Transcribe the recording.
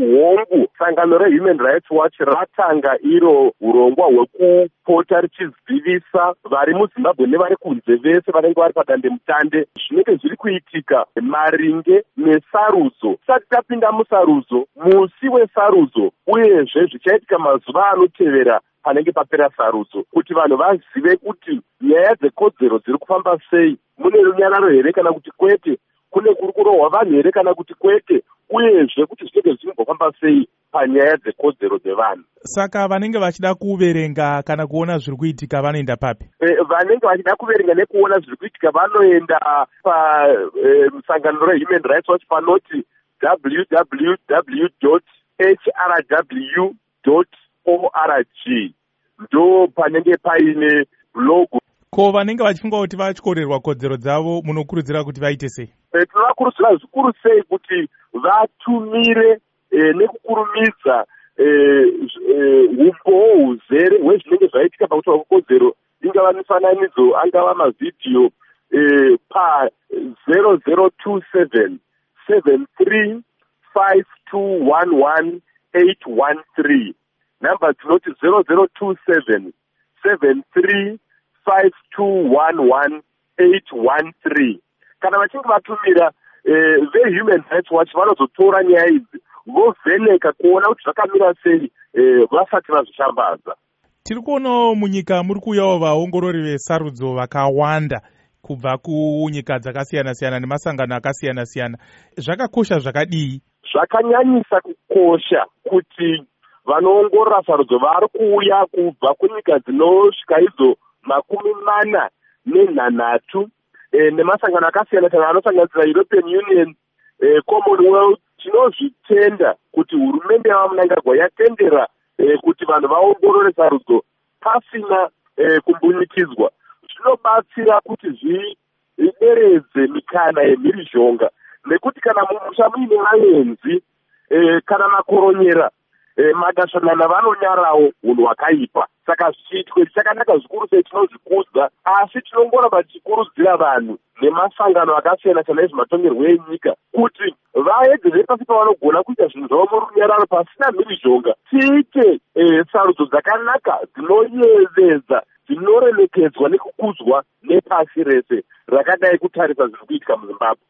hongu sangano rehuman rights watch ratanga iro urongwa hwekupota richizivisa vari muzimbabwe nevari kunze vese vanenge vari padandemutande zvinenge zviri kuitika maringe nesarudzo. Tisati tapinda musarudzo, musi wesarudzo uyezve zvichaitika mazuva anotevera panenge papera sarudzo, kuti vanhu vazive kuti nyaya dzekodzero dziri kufamba sei, mune runyararo here kana kuti kwete, kune kuri kurohwa vanhu here kana kuti kwete, uyezve kuti zvinenge zvichimbofamba sei panyaya dzekodzero dzevanhu. Saka vanenge vachida kuverenga kana kuona zviri kuitika vanoenda papi? Vanenge vachida kuverenga nekuona zviri kuitika vanoenda musangano rehuman rights watch panoti www.hrw.org ndo panenge paine blogu. Ko vanenge vachifunga kuti vachikorerwa kodzero dzavo munokurudzira kuti vaite sei? Tinovakurudzira zvikuru sei kuti vatumire nekukurumidza umbowo huzere hwezvinenge zvaitika pakutorwa kwekodzero, ingava mifananidzo, angava mavhidhiyo pa 0027 73 5211 813. Namba dzinoti 0027 73 5211 813. Kana vachinge vatumira vehuman rights watch vanozotora nyaya idzi vovheneka kuona kuti zvakamira sei vasati vazvishambadza. Tiri kuonawo munyika muri kuuyawo vaongorori vesarudzo vakawanda kubva kunyika dzakasiyana-siyana nemasangano akasiyana-siyana. Zvakakosha zvakadii? Zvakanyanyisa kukosha kuti vanoongorora sarudzo vari kuuya kubva kunyika dzinosvika idzo 46 nemasangano akasiyana-siyana anosanganisira European Union, Commonwealth. Tinozvitenda kuti hurumende yavamunangagwa yatendera kuti vanhu vaongorore sarudzo pasina kumbunyikidzwa. Zvinobatsira kuti zvideredze mikana yemhirizhonga, nekuti kana mumusha muine vaenzi kana makoronyera madashanana vanonyarawo hunhu hwakaipa. Saka zviitwe chakanaka zvikuru sei tinozvikudza, asi tinongoramba tichikurudzira vanhu nemasangano akasiyana-siyana ezvematongerwo enyika kuti vaedzere pasi pavanogona kuita zvinhu zvavo murunyararo pasina mhirizhonga. Tiite sarudzo dzakanaka dzinoyevedza, dzinoremekedzwa nekukudzwa nepasi rese rakadai kutarisa zviri kuitika muZimbabwe.